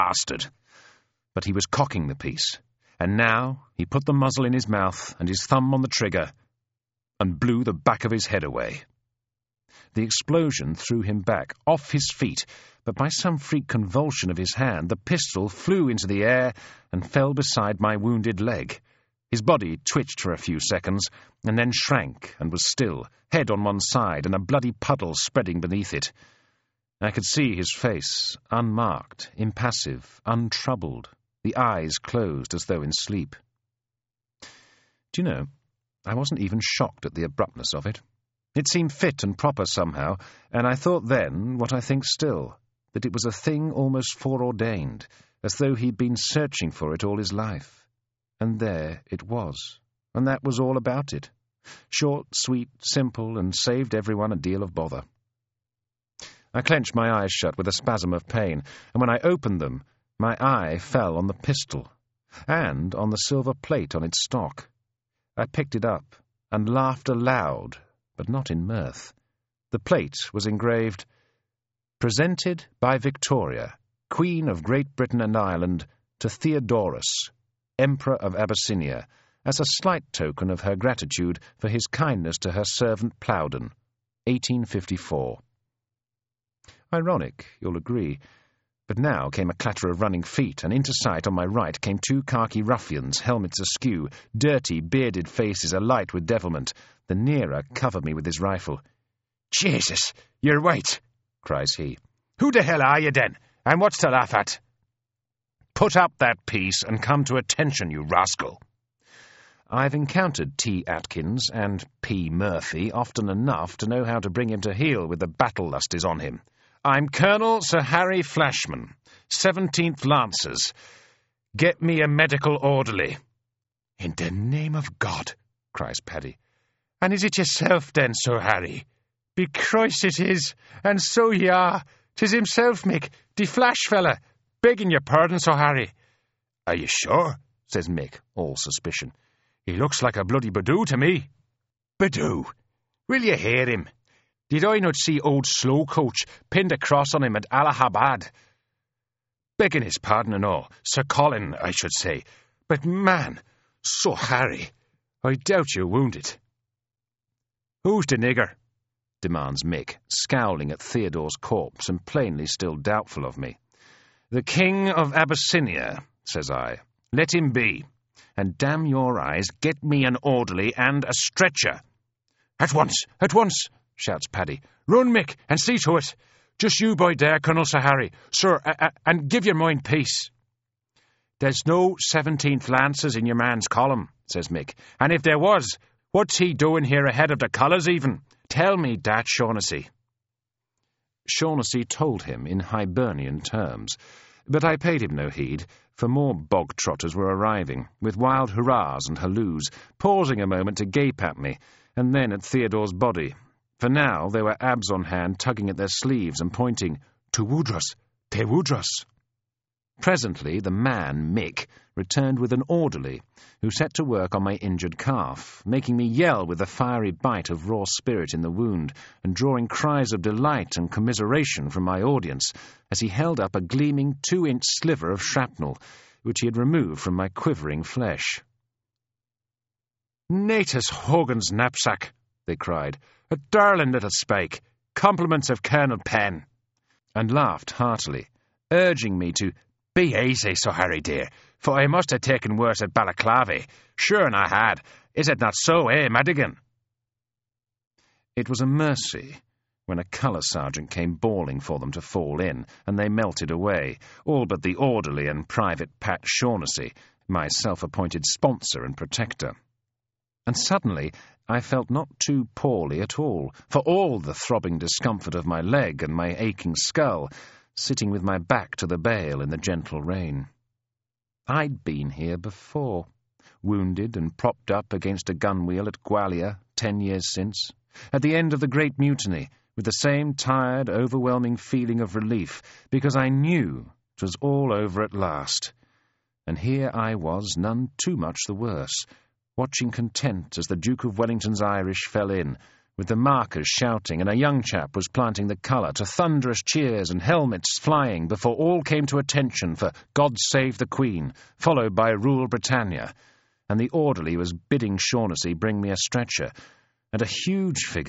bastard. But he was cocking the piece, and now he put the muzzle in his mouth and his thumb on the trigger and blew the back of his head away. The explosion threw him back, off his feet, but by some freak convulsion of his hand, the pistol flew into the air and fell beside my wounded leg. His body twitched for a few seconds, and then shrank and was still, head on one side and a bloody puddle spreading beneath it. I could see his face, unmarked, impassive, untroubled, the eyes closed as though in sleep. Do you know, I wasn't even shocked at the abruptness of it. It seemed fit and proper somehow, and I thought then, what I think still, that it was a thing almost foreordained, as though he'd been searching for it all his life. And there it was, and that was all about it. Short, sweet, simple, and saved everyone a deal of bother. I clenched my eyes shut with a spasm of pain, and when I opened them, my eye fell on the pistol, and on the silver plate on its stock. I picked it up, and laughed aloud, but not in mirth. The plate was engraved, "Presented by Victoria, Queen of Great Britain and Ireland, to Theodorus, Emperor of Abyssinia, as a slight token of her gratitude for his kindness to her servant Plowden, 1854. Ironic, you'll agree, but now came a clatter of running feet, and into sight on my right came two khaki ruffians, helmets askew, dirty, bearded faces alight with devilment. The nearer covered me with his rifle. "Jesus, you're white," cries he. "Who the hell are you, then? And what's to laugh at?" "Put up that piece and come to attention, you rascal." I've encountered T. Atkins and P. Murphy often enough to know how to bring him to heel with the battle lust is on him. "I'm Colonel Sir Harry Flashman, 17th Lancers. Get me a medical orderly." "In the name of God," cries Paddy. "And is it yourself, then, Sir Harry?" "Be Christ it is, and so ye are. 'Tis himself, Mick, the Flash fella. Begging your pardon, Sir Harry." "Are you sure?" says Mick, all suspicion. "He looks like a bloody Badoo to me." "Badoo? Will you hear him? Did I not see old Slow Coach pinned a cross on him at Allahabad? Begging his pardon and all, Sir Colin, I should say. But, man, Sir Harry, I doubt you're wounded." "Who's the nigger?" demands Mick, scowling at Theodore's corpse and plainly still doubtful of me. "The King of Abyssinia," says I. "Let him be. And damn your eyes, get me an orderly and a stretcher." At once, shouts Paddy. "Run, Mick, and see to it. Just you bide there, Colonel Sir Harry. Sir, and give your mind peace." "There's no 17th Lancers in your man's column," says Mick. "And if there was, what's he doing here ahead of the colours even? Tell me that, Shaughnessy." Shaughnessy told him in Hibernian terms, but I paid him no heed, for more bog-trotters were arriving, with wild hurrahs and halloos, pausing a moment to gape at me, and then at Theodore's body, for now there were abs on hand tugging at their sleeves and pointing, "To Woodross, te Woodross." Presently the man, Mick, returned with an orderly, who set to work on my injured calf, making me yell with the fiery bite of raw spirit in the wound, and drawing cries of delight and commiseration from my audience, as he held up a gleaming 2-inch sliver of shrapnel, which he had removed from my quivering flesh. "Natus Hogan's knapsack," they cried. "A darling little spike. Compliments of Colonel Penn," and laughed heartily, urging me to "be easy, Sir Harry dear, for I must have taken worse at Balaclava. Sure and I had. Is it not so, Madigan?" It was a mercy when a colour sergeant came bawling for them to fall in, and they melted away, all but the orderly and Private Pat Shaughnessy, my self-appointed sponsor and protector. And suddenly I felt not too poorly at all, for all the throbbing discomfort of my leg and my aching skull, sitting with my back to the bale in the gentle rain. I'd been here before, wounded and propped up against a gunwheel at Gwalior 10 years since, at the end of the Great Mutiny, with the same tired, overwhelming feeling of relief, because I knew 'twas all over at last. And here I was, none too much the worse, watching content as the Duke of Wellington's Irish fell in, with the markers shouting, and a young chap was planting the colour to thunderous cheers and helmets flying before all came to attention for God Save the Queen, followed by Rule Britannia, and the orderly was bidding Shaughnessy bring me a stretcher, and a huge figure